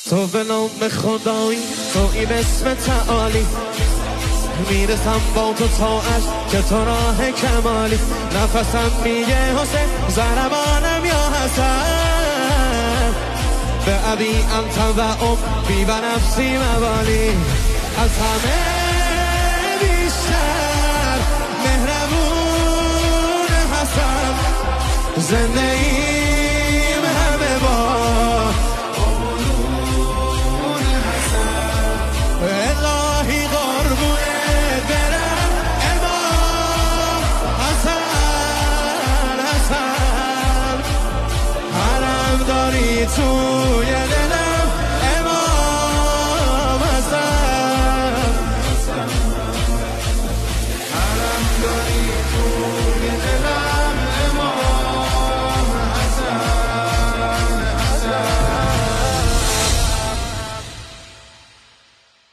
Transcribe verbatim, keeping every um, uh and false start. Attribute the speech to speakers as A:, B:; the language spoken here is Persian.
A: تو به نام خدایی تو این اسم تعالی میرسم با تو تا عشق که تو راه کمالی نفسم میگه حسین زربانم یا حسن به ابی انت و ام بی و نفسی موالی از همه بیشتر مهربون حسن زنده ای